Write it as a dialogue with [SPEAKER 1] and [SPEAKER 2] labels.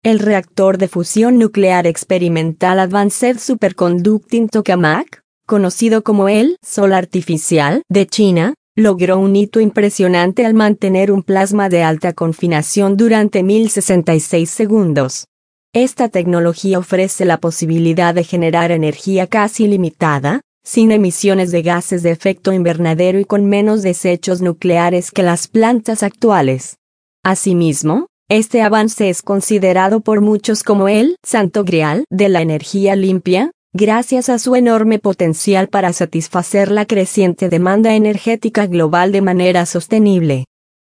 [SPEAKER 1] El reactor de fusión nuclear experimental Advanced Superconducting Tokamak, conocido como el Sol Artificial de China, logró un hito impresionante al mantener un plasma de alta confinación durante 1066 segundos. Esta tecnología ofrece la posibilidad de generar energía casi ilimitada, sin emisiones de gases de efecto invernadero y con menos desechos nucleares que las plantas actuales. Asimismo, este avance es considerado por muchos como el Santo Grial de la energía limpia, gracias a su enorme potencial para satisfacer la creciente demanda energética global de manera sostenible.